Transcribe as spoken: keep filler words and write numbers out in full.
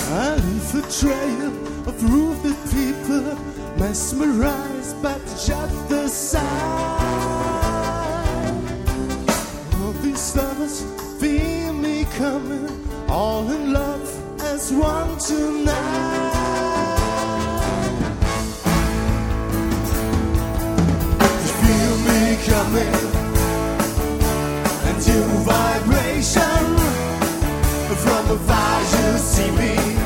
I leave a trail of ruthless people, mesmerized by just the sight. All these lovers feel me coming, all in love as one tonight. You feel me coming, and your vibration from afar you see me.